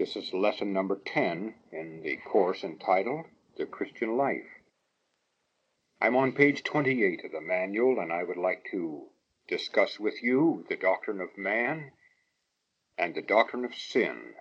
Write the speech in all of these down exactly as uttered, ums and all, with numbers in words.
This is lesson number ten in the course entitled The Christian Life. I'm on page twenty-eight of the manual, and I would like to discuss with you the doctrine of man and the doctrine of sin.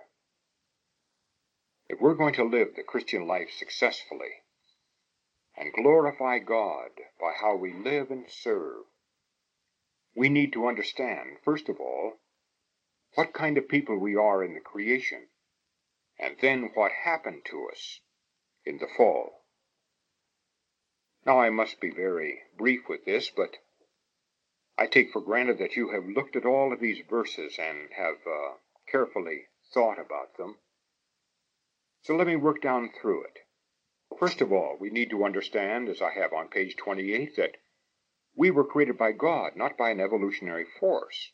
If we're going to live the Christian life successfully and glorify God by how we live and serve, we need to understand, first of all, what kind of people we are in the creation, and then what happened to us in the fall. Now, I must be very brief with this, but I take for granted that you have looked at all of these verses and have uh, carefully thought about them. So let me work down through it. First of all, we need to understand, as I have on page twenty-eight, that we were created by God, not by an evolutionary force.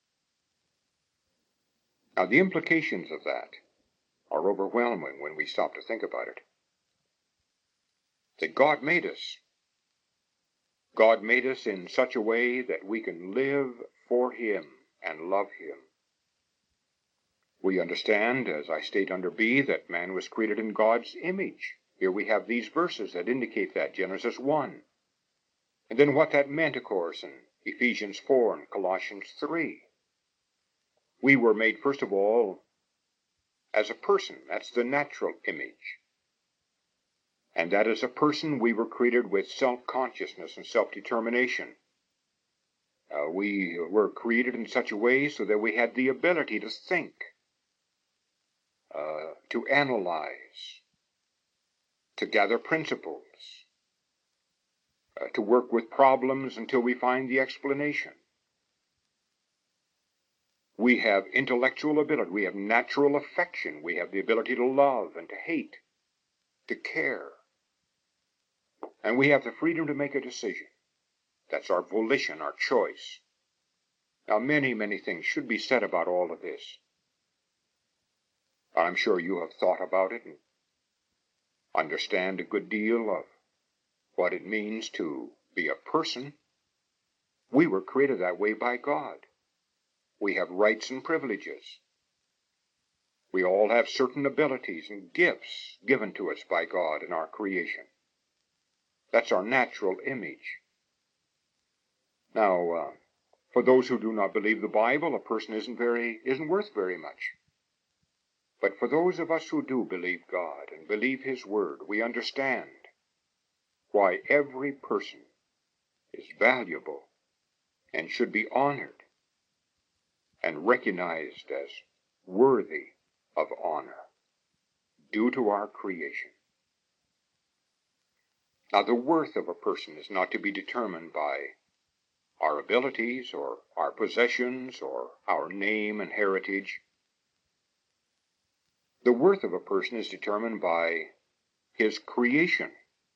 Now, the implications of that are overwhelming when we stop to think about it. That God made us. God made us in such a way that we can live for Him and love Him. We understand, as I state under B, that man was created in God's image. Here we have these verses that indicate that, Genesis one. And then what that meant, of course, in Ephesians four and Colossians three. We were made, first of all, as a person. That's the natural image. And that as a person, we were created with self-consciousness and self-determination. Uh, we were created in such a way so that we had the ability to think, uh, to analyze, to gather principles, uh, to work with problems until we find the explanation. We have intellectual ability. We have natural affection. We have the ability to love and to hate, to care. And we have the freedom to make a decision. That's our volition, our choice. Now, many, many things should be said about all of this. I'm sure you have thought about it and understand a good deal of what it means to be a person. We were created that way by God. We have rights and privileges. We all have certain abilities and gifts given to us by God in our creation. That's our natural image. Now, uh, for those who do not believe the Bible, a person isn't very, isn't worth very much. But for those of us who do believe God and believe His Word, we understand why every person is valuable and should be honored and recognized as worthy of honor due to our creation. Now, the worth of a person is not to be determined by our abilities or our possessions or our name and heritage. The worth of a person is determined by his creation.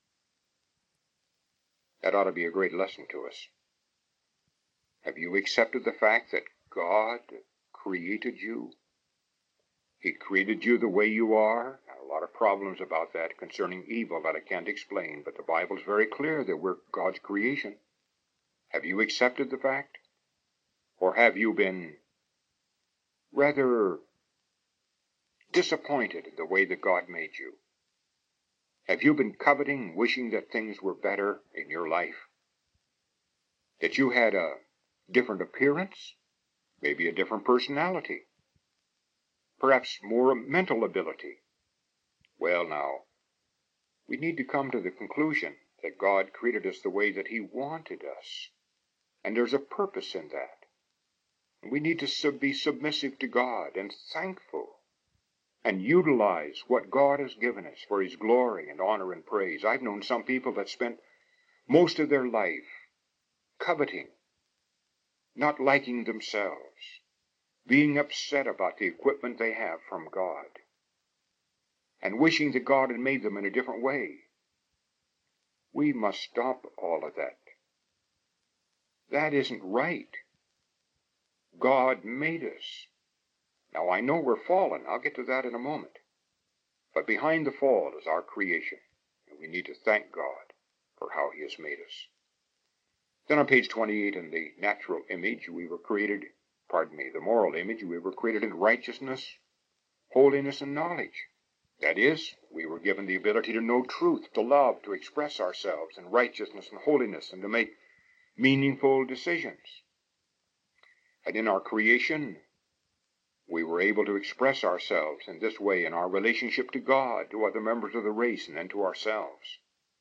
That ought to be a great lesson to us. Have you accepted the fact that God created you? He created you the way you are. Now, a lot of problems about that concerning evil that I can't explain, but the Bible is very clear that we're God's creation. Have you accepted the fact? Or have you been rather disappointed in the way that God made you? Have you been coveting, wishing that things were better in your life? That you had a different appearance, maybe a different personality, perhaps more mental ability? Well, now, we need to come to the conclusion that God created us the way that He wanted us. And there's a purpose in that. And we need to sub- be submissive to God and thankful and utilize what God has given us for His glory and honor and praise. I've known some people that spent most of their life coveting, not liking themselves, being upset about the equipment they have from God, and wishing that God had made them in a different way. We must stop all of that. That isn't right. God made us. Now, I know we're fallen. I'll get to that in a moment. But behind the fall is our creation, and we need to thank God for how He has made us. Then on page twenty-eight, in the natural image, we were created, pardon me, the moral image, we were created in righteousness holiness, and knowledge. That is, we were given the ability to know truth, to love, to express ourselves in righteousness and holiness, and to make meaningful decisions. And in our creation, we were able to express ourselves in this way in our relationship to God, to other members of the race, and then to ourselves.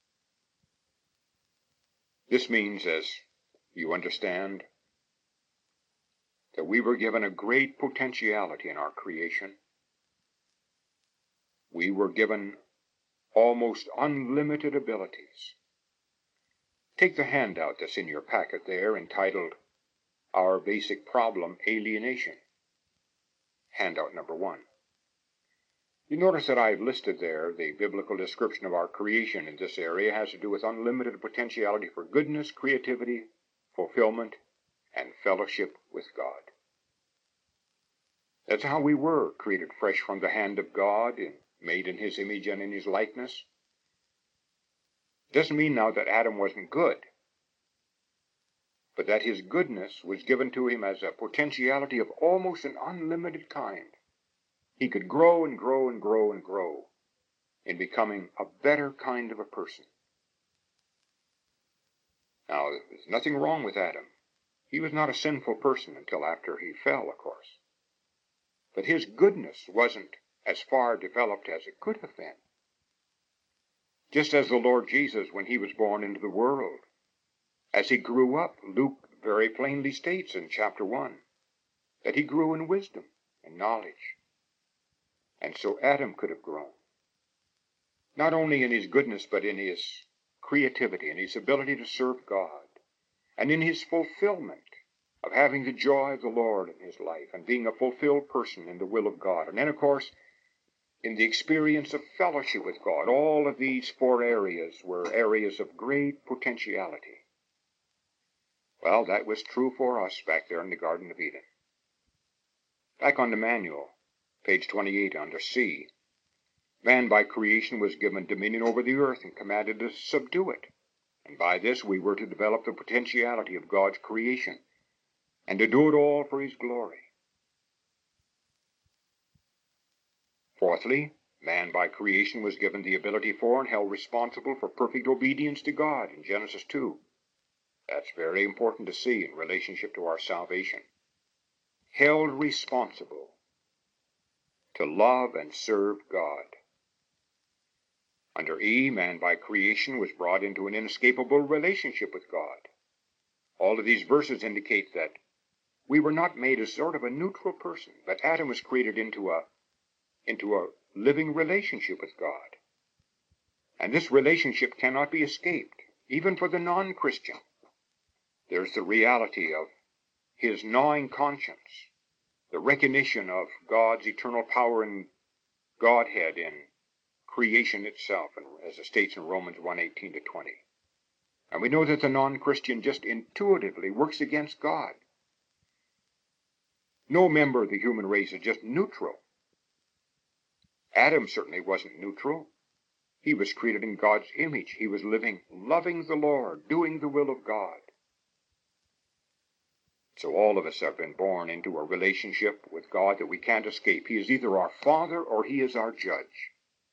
This means, as you understand, that we were given a great potentiality in our creation. We were given almost unlimited abilities. Take the handout that's in your packet there entitled Our Basic Problem, Alienation. Handout number one. You notice that I've listed there the biblical description of our creation in this area has to do with unlimited potentiality for goodness, creativity, fulfillment, and fellowship with God. That's how we were created fresh from the hand of God and made in His image and in His likeness. Doesn't mean now that Adam wasn't good, but that his goodness was given to him as a potentiality of almost an unlimited kind. He could grow and grow and grow and grow in becoming a better kind of a person. Now, there's nothing wrong with Adam. He was not a sinful person until after he fell, of course. But his goodness wasn't as far developed as it could have been. Just as the Lord Jesus, when he was born into the world, as he grew up, Luke very plainly states in chapter one that he grew in wisdom and knowledge. And so Adam could have grown, not only in his goodness, but in his creativity and his ability to serve God, and in his fulfillment of having the joy of the Lord in his life and being a fulfilled person in the will of God. And then, of course, in the experience of fellowship with God. All of these four areas were areas of great potentiality. Well, that was true for us back there in the Garden of Eden. Back on the manual, page twenty-eight under C, man by creation was given dominion over the earth and commanded to subdue it. And by this we were to develop the potentiality of God's creation and to do it all for His glory. Fourthly, man by creation was given the ability for and held responsible for perfect obedience to God in Genesis two. That's very important to see in relationship to our salvation. Held responsible to love and serve God. Under E, man by creation was brought into an inescapable relationship with God. All of these verses indicate that we were not made as sort of a neutral person, but Adam was created into a into a living relationship with God. And this relationship cannot be escaped, even for the non-Christian. There's the reality of his gnawing conscience, the recognition of God's eternal power and Godhead in creation itself, and as it states in Romans one eighteen to twenty. And we know that the non-Christian just intuitively works against God. No member of the human race is just neutral. Adam certainly wasn't neutral. He was created in God's image. He was living, loving the Lord, doing the will of God. So all of us have been born into a relationship with God that we can't escape. He is either our Father or He is our judge.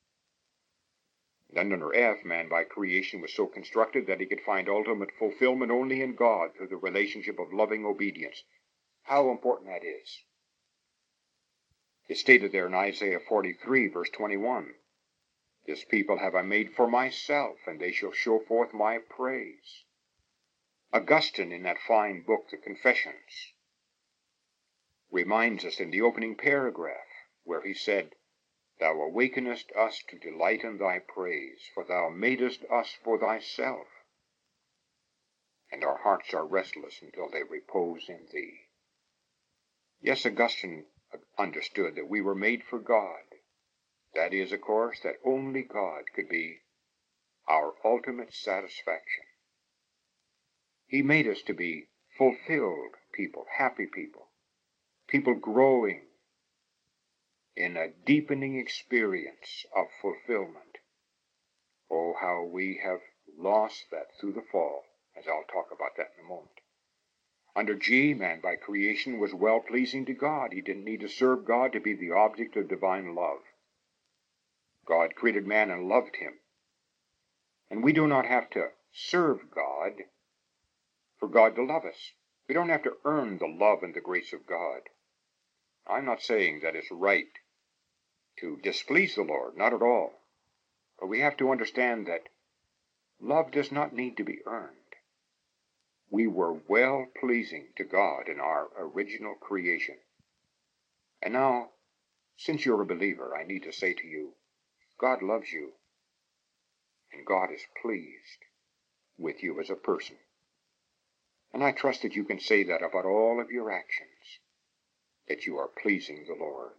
Then under F, man by creation was so constructed that he could find ultimate fulfillment only in God through the relationship of loving obedience. How important that is. It's stated there in Isaiah forty-three, verse twenty-one. This people have I made for myself, and they shall show forth my praise. Augustine, in that fine book, The Confessions, reminds us in the opening paragraph, where he said, Thou awakenest us to delight in thy praise, for thou madest us for thyself, and our hearts are restless until they repose in thee. Yes, Augustine understood that we were made for God. That is, of course, that only God could be our ultimate satisfaction. He made us to be fulfilled people, happy people, people growing in a deepening experience of fulfillment. Oh, how we have lost that through the fall, as I'll talk about that in a moment. Under G, man by creation was well-pleasing to God. He didn't need to serve God to be the object of divine love. God created man and loved him. And we do not have to serve God for God to love us. We don't have to earn the love and the grace of God. I'm not saying that it's right to displease the Lord, not at all. But we have to understand that love does not need to be earned. We were well-pleasing to God in our original creation. And now, since you're a believer, I need to say to you, God loves you, and God is pleased with you as a person. And I trust that you can say that about all of your actions, that you are pleasing the Lord.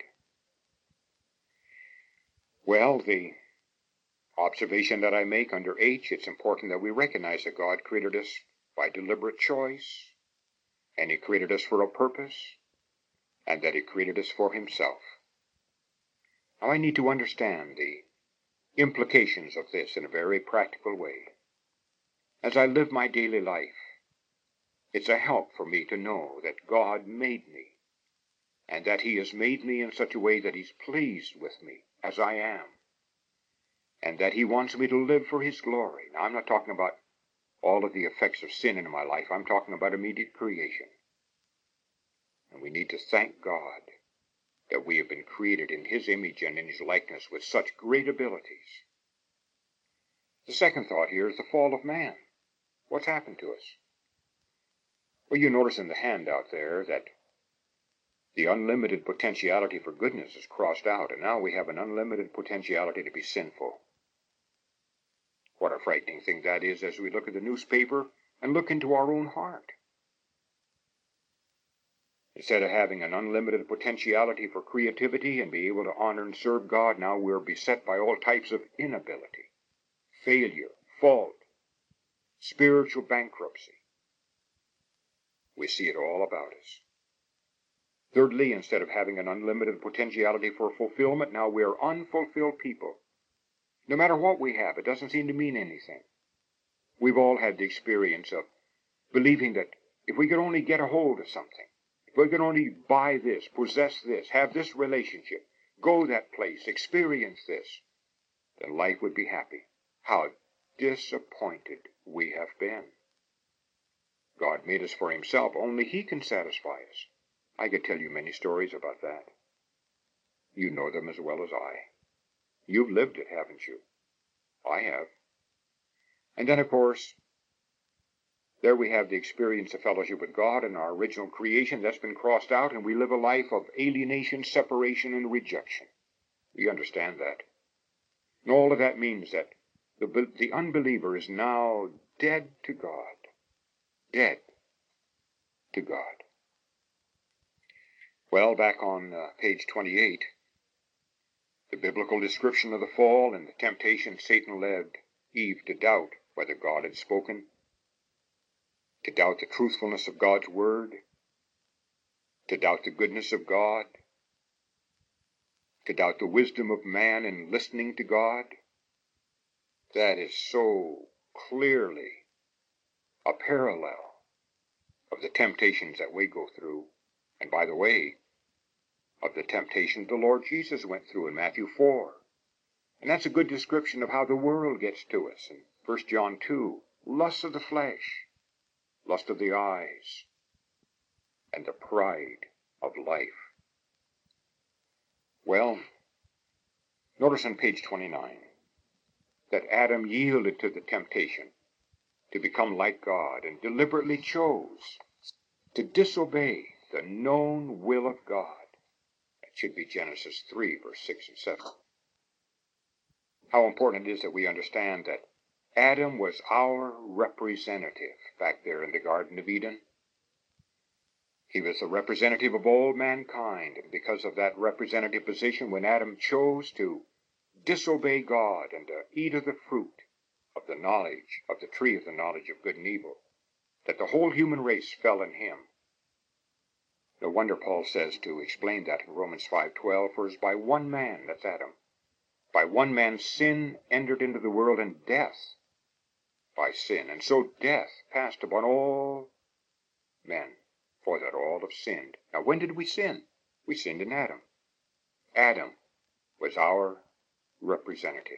Well, the observation that I make under H, it's important that we recognize that God created us by deliberate choice, and He created us for a purpose, and that He created us for Himself. Now I need to understand the implications of this in a very practical way. As I live my daily life, it's a help for me to know that God made me, and that He has made me in such a way that He's pleased with me as I am, and that He wants me to live for His glory. Now, I'm not talking about all of the effects of sin in my life. I'm talking about immediate creation. And we need to thank God that we have been created in His image and in His likeness with such great abilities. The second thought here is the fall of man. What's happened to us? Well, you notice in the handout there that the unlimited potentiality for goodness is crossed out, and now we have an unlimited potentiality to be sinful. What a frightening thing that is as we look at the newspaper and look into our own heart. Instead of having an unlimited potentiality for creativity and be able to honor and serve God, now we're beset by all types of inability, failure, fault, spiritual bankruptcy. We see it all about us. Thirdly, instead of having an unlimited potentiality for fulfillment, now we are unfulfilled people. No matter what we have, it doesn't seem to mean anything. We've all had the experience of believing that if we could only get a hold of something, if we could only buy this, possess this, have this relationship, go that place, experience this, then life would be happy. How disappointed we have been. God made us for Himself. Only He can satisfy us. I could tell you many stories about that. You know them as well as I. You've lived it, haven't you? I have. And then, of course, there we have the experience of fellowship with God and our original creation. That's been crossed out, and we live a life of alienation, separation, and rejection. We understand that. And all of that means that the, the unbeliever is now dead to God. Dead to God. Well, back on uh, page twenty-eight, the biblical description of the fall and the temptation Satan led Eve to doubt whether God had spoken, to doubt the truthfulness of God's word, to doubt the goodness of God, to doubt the wisdom of man in listening to God. That is so clearly a parallel of the temptations that we go through, and by the way, of the temptations the Lord Jesus went through in Matthew four. And that's a good description of how the world gets to us in First John two. Lust of the flesh, lust of the eyes, and the pride of life. Well, notice on page twenty-nine that Adam yielded to the temptation to become like God and deliberately chose to disobey the known will of God. That should be Genesis three, verse six and seven. How important it is that we understand that Adam was our representative back there in the Garden of Eden. He was the representative of all mankind, and because of that representative position, when Adam chose to disobey God and to eat of the fruit of the knowledge, of the tree of the knowledge of good and evil, that the whole human race fell in him. No wonder Paul says to explain that in Romans five twelve, for as by one man, that's Adam, by one man sin entered into the world, and death by sin. And so death passed upon all men, for that all have sinned. Now, when did we sin? We sinned in Adam. Adam was our representative.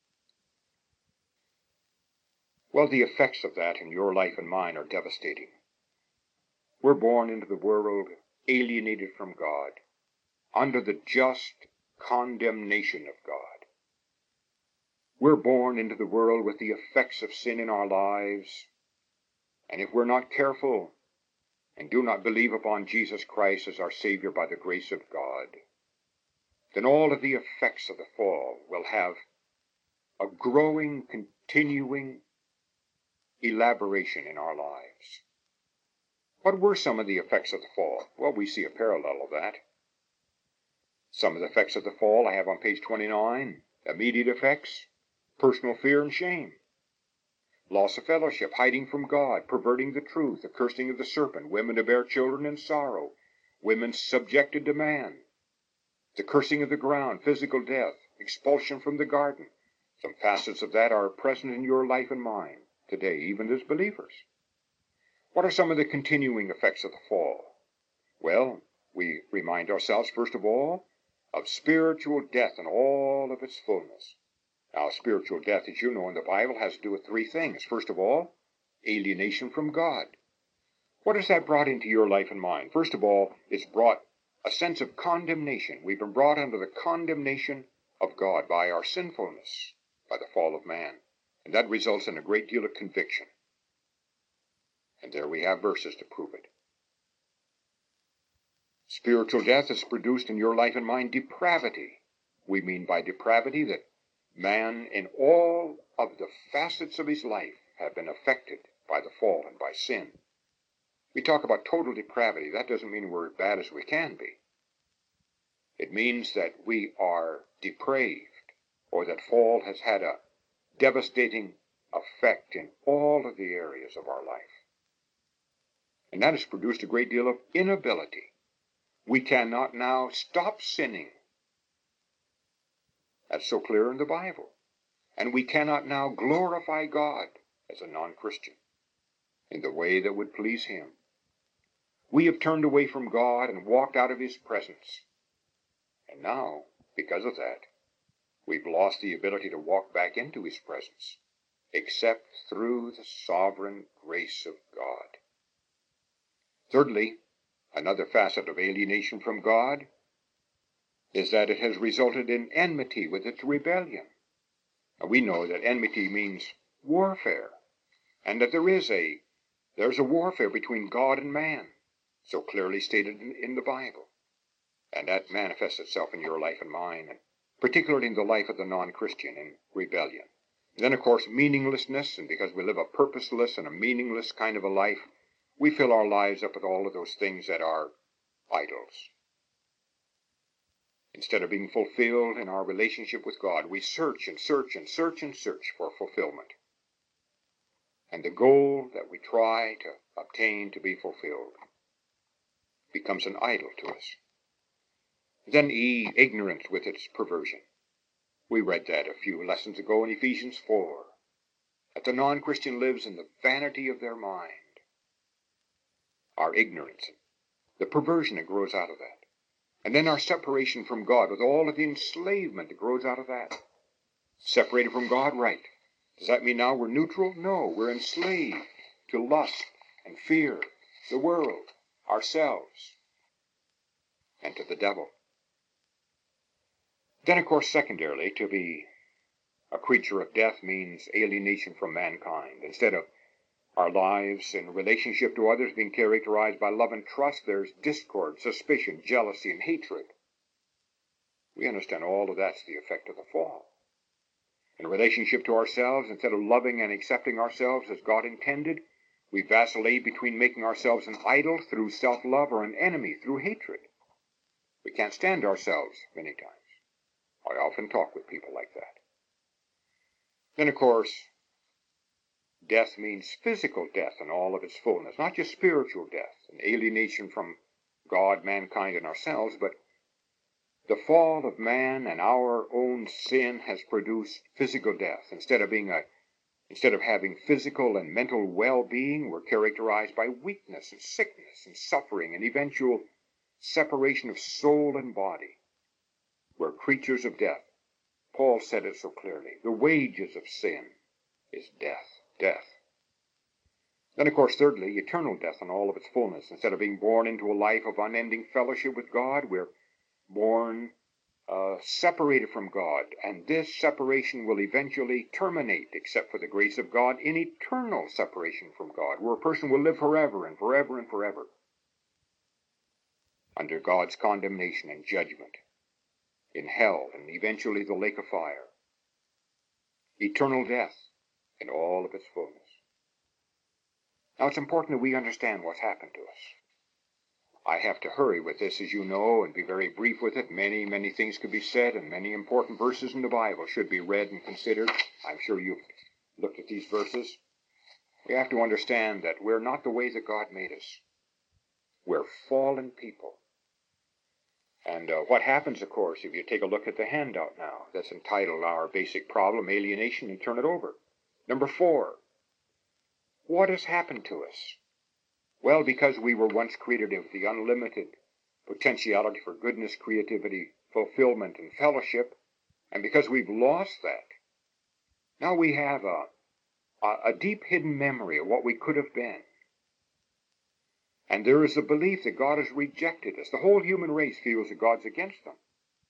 Well, the effects of that in your life and mine are devastating. We're born into the world alienated from God, under the just condemnation of God. We're born into the world with the effects of sin in our lives, and if we're not careful and do not believe upon Jesus Christ as our Savior by the grace of God, then all of the effects of the fall will have a growing, continuing elaboration in our lives. What were some of the effects of the fall? Well, we see a parallel of that. Some of the effects of the fall I have on page twenty-nine. Immediate effects: personal fear and shame, loss of fellowship, hiding from God, perverting the truth, the cursing of the serpent, women to bear children in sorrow, women subjected to man, the cursing of the ground, physical death, expulsion from the garden. Some facets of that are present in your life and mine today, even as believers. What are some of the continuing effects of the fall? Well, we remind ourselves, first of all, of spiritual death in all of its fullness. Now, spiritual death, as you know in the Bible, has to do with three things. First of all, alienation from God. What has that brought into your life and mine? First of all, it's brought a sense of condemnation. We've been brought under the condemnation of God by our sinfulness, by the fall of man. And that results in a great deal of conviction. And there we have verses to prove it. Spiritual death has produced in your life and mine depravity. We mean by depravity that man in all of the facets of his life have been affected by the fall and by sin. We talk about total depravity. That doesn't mean we're as bad as we can be. It means that we are depraved, or that fall has had a devastating effect in all of the areas of our life. And that has produced a great deal of inability. We cannot now stop sinning. That's so clear in the Bible. And we cannot now glorify God as a non-Christian in the way that would please Him. We have turned away from God and walked out of His presence. And now, because of that, we've lost the ability to walk back into His presence, except through the sovereign grace of God. Thirdly, another facet of alienation from God is that it has resulted in enmity with its rebellion. Now, we know that enmity means warfare, and that there is a there's a warfare between God and man, so clearly stated in, in the Bible. And that manifests itself in your life and mine, and particularly in the life of the non-Christian in rebellion. And then, of course, meaninglessness, and because we live a purposeless and a meaningless kind of a life, we fill our lives up with all of those things that are idols. Instead of being fulfilled in our relationship with God, we search and search and search and search for fulfillment. And the goal that we try to obtain to be fulfilled becomes an idol to us. Then E, ignorance with its perversion. We read that a few lessons ago in Ephesians four, that the non-Christian lives in the vanity of their mind. Our ignorance, the perversion that grows out of that. And then our separation from God with all of the enslavement that grows out of that. Separated from God, right. Does that mean now we're neutral? No, we're enslaved to lust and fear, the world, ourselves, and to the devil. Then, of course, secondarily, to be a creature of death means alienation from mankind. Instead of our lives in relationship to others being characterized by love and trust, there's discord, suspicion, jealousy, and hatred. We understand all of that's the effect of the fall. In relationship to ourselves, instead of loving and accepting ourselves as God intended, we vacillate between making ourselves an idol through self-love or an enemy through hatred. We can't stand ourselves many times. I often talk with people like that. Then, of course, death means physical death in all of its fullness, not just spiritual death, an alienation from God, mankind, and ourselves, but the fall of man and our own sin has produced physical death. Instead of being a, Instead of having physical and mental well-being, we're characterized by weakness and sickness and suffering and eventual separation of soul and body. We're creatures of death. Paul said it so clearly. The wages of sin is death, death. Then, of course, thirdly, eternal death in all of its fullness. Instead of being born into a life of unending fellowship with God, we're born uh, separated from God, and this separation will eventually terminate, except for the grace of God, in eternal separation from God, where a person will live forever and forever and forever under God's condemnation and judgment in hell and eventually the lake of fire. Eternal death in all of its fullness. Now, it's important that we understand what's happened to us. I have to hurry with this, as you know, and be very brief with it. Many, many things could be said, and many important verses in the Bible should be read and considered. I'm sure you've looked at these verses. We have to understand that we're not the way that God made us. We're fallen people. And uh, what happens, of course, if you take a look at the handout now, that's entitled Our Basic Problem, Alienation, and turn it over. Number four, what has happened to us? Well, because we were once created of the unlimited potentiality for goodness, creativity, fulfillment, and fellowship, and because we've lost that, now we have a, a, a deep hidden memory of what we could have been. And there is a belief that God has rejected us. The whole human race feels that God's against them.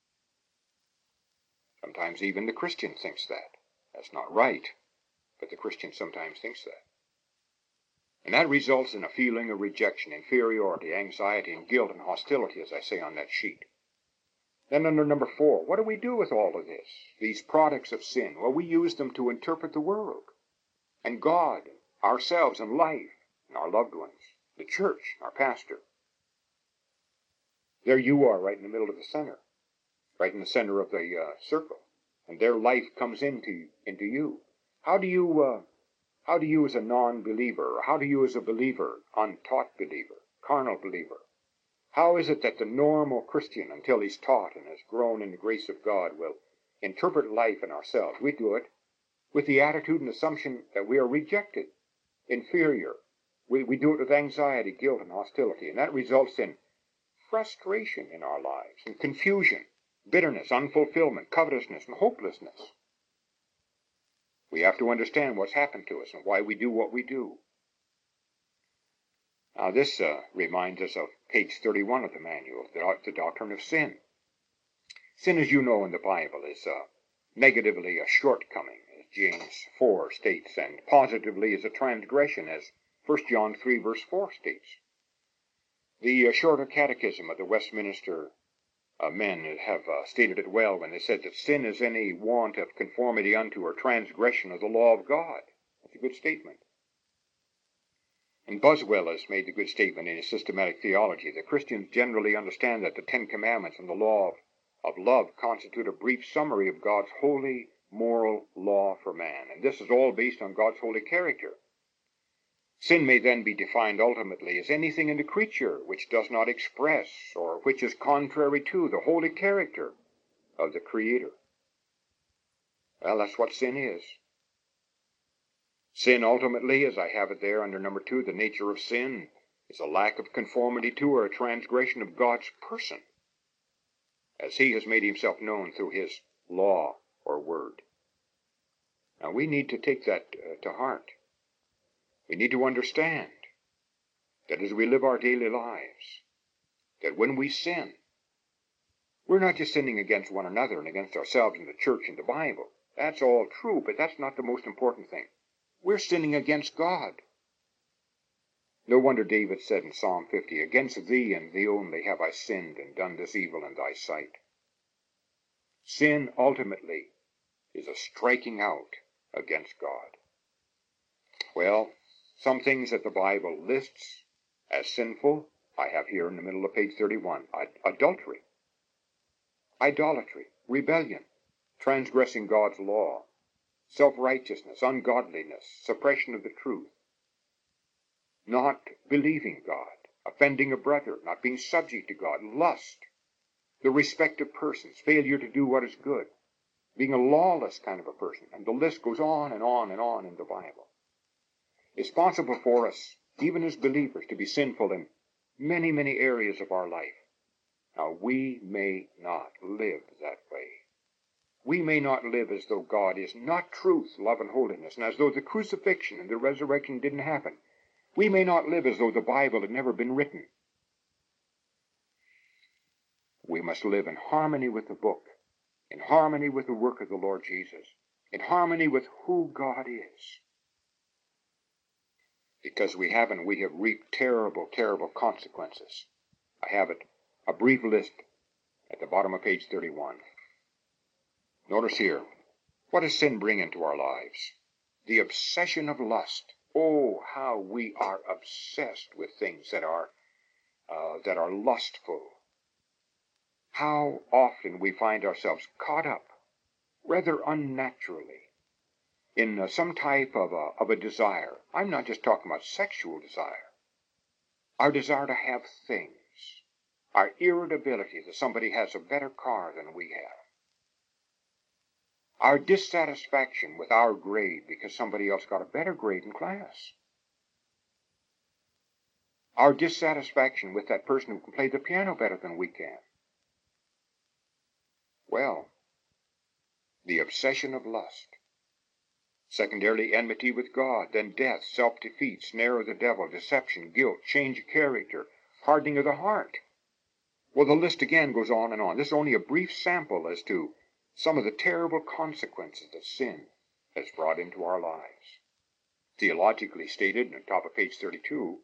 Sometimes even the Christian thinks that. That's not right, but the Christian sometimes thinks that. And that results in a feeling of rejection, inferiority, anxiety, and guilt and hostility, as I say on that sheet. Then under number four, what do we do with all of this? These products of sin. Well, we use them to interpret the world and God, ourselves, and life, and our loved ones, the church, our pastor. There you are, right in the middle of the center, right in the center of the uh, circle, and their life comes into, into you. How do you... Uh, How do you as a non-believer, or how do you as a believer, untaught believer, carnal believer, how is it that the normal Christian, until he's taught and has grown in the grace of God, will interpret life and ourselves? We do it with the attitude and assumption that we are rejected, inferior. We, we do it with anxiety, guilt, and hostility, and that results in frustration in our lives, and confusion, bitterness, unfulfillment, covetousness, and hopelessness. We have to understand what's happened to us and why we do what we do. Now this uh, reminds us of page thirty-one of the manual, the, the doctrine of sin. Sin, as you know in the Bible, is uh, negatively a shortcoming, as James four states, and positively is a transgression, as First John three verse four states. The uh, Shorter Catechism of the Westminster Uh, men have uh, stated it well when they said that sin is any want of conformity unto or transgression of the law of God. That's a good statement. And Boswell has made the good statement in his systematic theology that Christians generally understand that the Ten Commandments and the law of, of love constitute a brief summary of God's holy moral law for man. And this is all based on God's holy character. Sin may then be defined ultimately as anything in the creature which does not express or which is contrary to the holy character of the Creator. Well, that's what sin is. Sin ultimately, as I have it there under number two, the nature of sin is a lack of conformity to or a transgression of God's person, as He has made Himself known through His law or word. Now we need to take that uh, to heart. We need to understand that as we live our daily lives, that when we sin, we're not just sinning against one another and against ourselves and the church and the Bible. That's all true, but that's not the most important thing. We're sinning against God. No wonder David said in Psalm fifty, "Against thee and thee only have I sinned and done this evil in thy sight." Sin ultimately is a striking out against God. Well, some things that the Bible lists as sinful, I have here in the middle of page thirty-one. Adultery, idolatry, rebellion, transgressing God's law, self-righteousness, ungodliness, suppression of the truth, not believing God, offending a brother, not being subject to God, lust, the respect of persons, failure to do what is good, being a lawless kind of a person. And the list goes on and on and on in the Bible. It's possible for us, even as believers, to be sinful in many, many areas of our life. Now, we may not live that way. We may not live as though God is not truth, love, and holiness, and as though the crucifixion and the resurrection didn't happen. We may not live as though the Bible had never been written. We must live in harmony with the book, in harmony with the work of the Lord Jesus, in harmony with who God is. Because we haven't, we have reaped terrible, terrible consequences. I have it, a brief list at the bottom of page thirty-one. Notice here, what does sin bring into our lives? The obsession of lust. Oh, how we are obsessed with things that are uh, that are lustful. How often we find ourselves caught up, rather unnaturally, in uh, some type of a, of a desire. I'm not just talking about sexual desire. Our desire to have things. Our irritability that somebody has a better car than we have. Our dissatisfaction with our grade because somebody else got a better grade in class. Our dissatisfaction with that person who can play the piano better than we can. Well, the obsession of lust. Secondarily, enmity with God, then death, self-defeat, snare of the devil, deception, guilt, change of character, hardening of the heart. Well, the list again goes on and on. This is only a brief sample as to some of the terrible consequences that sin has brought into our lives. Theologically stated, on top of page thirty-two,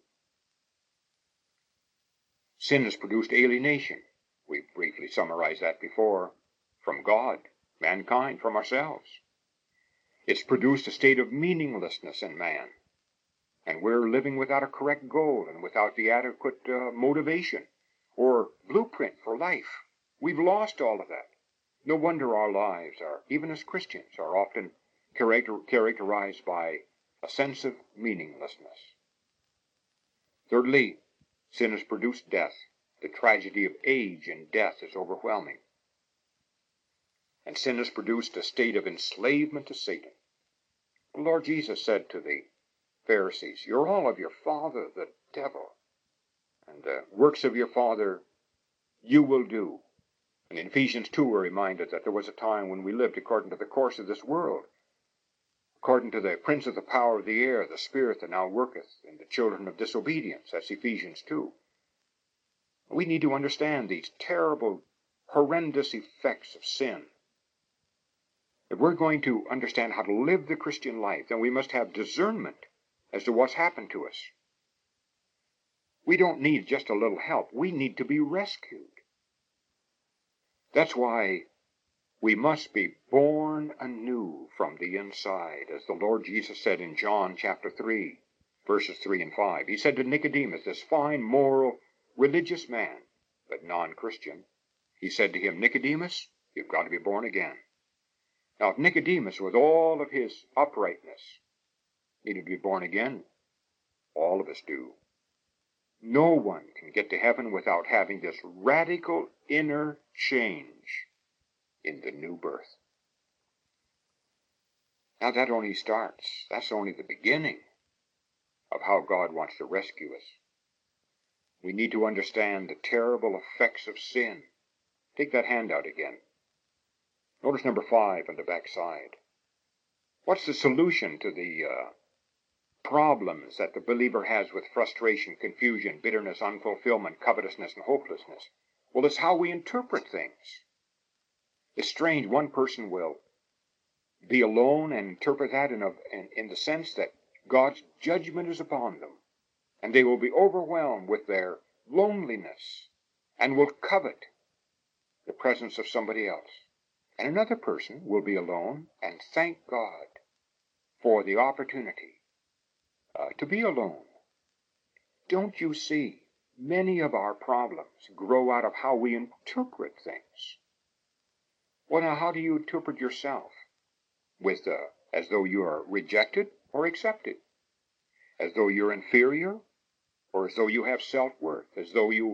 sin has produced alienation. We've briefly summarized that before. From God, mankind, from ourselves. It's produced a state of meaninglessness in man. And we're living without a correct goal and without the adequate uh, motivation or blueprint for life. We've lost all of that. No wonder our lives are, even as Christians, are often character, characterized by a sense of meaninglessness. Thirdly, sin has produced death. The tragedy of age and death is overwhelming. And sin has produced a state of enslavement to Satan. The Lord Jesus said to the Pharisees, "You're all of your father, the devil, and the works of your father you will do." And in Ephesians two we're reminded that there was a time when we lived according to the course of this world, according to the prince of the power of the air, the spirit that now worketh in the children of disobedience. That's Ephesians two. We need to understand these terrible, horrendous effects of sin. If we're going to understand how to live the Christian life, then we must have discernment as to what's happened to us. We don't need just a little help. We need to be rescued. That's why we must be born anew from the inside, as the Lord Jesus said in John chapter three, verses three and five. He said to Nicodemus, this fine, moral, religious man, but non-Christian, he said to him, "Nicodemus, you've got to be born again." Now, if Nicodemus, with all of his uprightness, needed to be born again, all of us do. No one can get to heaven without having this radical inner change in the new birth. Now, that only starts, that's only the beginning of how God wants to rescue us. We need to understand the terrible effects of sin. Take that handout again. Notice number five on the back side. What's the solution to the uh, problems that the believer has with frustration, confusion, bitterness, unfulfillment, covetousness, and hopelessness? Well, it's how we interpret things. It's strange. One person will be alone and interpret that in, a, in, in the sense that God's judgment is upon them, and they will be overwhelmed with their loneliness and will covet the presence of somebody else. And another person will be alone and thank God for the opportunity uh, to be alone. Don't you see, many of our problems grow out of how we interpret things. Well, now, how do you interpret yourself? With uh, as though you are rejected or accepted, as though you're inferior, or as though you have self-worth, as though you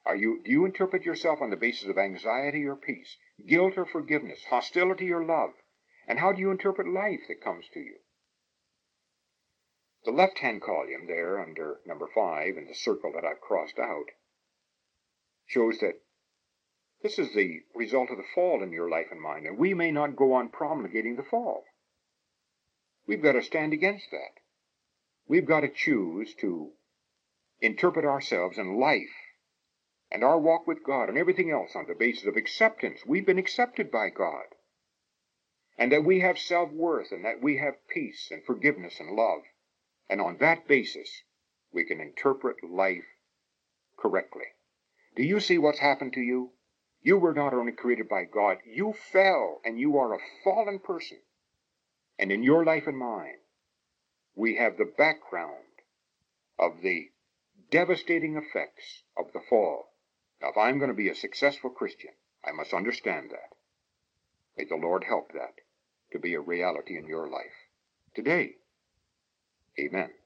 Are you, do you interpret yourself on the basis of anxiety or peace, guilt or forgiveness, hostility or love? And how do you interpret life that comes to you? The left-hand column there under number five in the circle that I've crossed out shows that this is the result of the fall in your life and mine, and we may not go on promulgating the fall. We've got to stand against that. We've got to choose to interpret ourselves and life and our walk with God and everything else on the basis of acceptance. We've been accepted by God, and that we have self-worth, and that we have peace and forgiveness and love. And on that basis, we can interpret life correctly. Do you see what's happened to you? You were not only created by God, you fell, and you are a fallen person. And in your life and mine, we have the background of the devastating effects of the fall. Now, if I'm going to be a successful Christian, I must understand that. May the Lord help that to be a reality in your life today. Amen.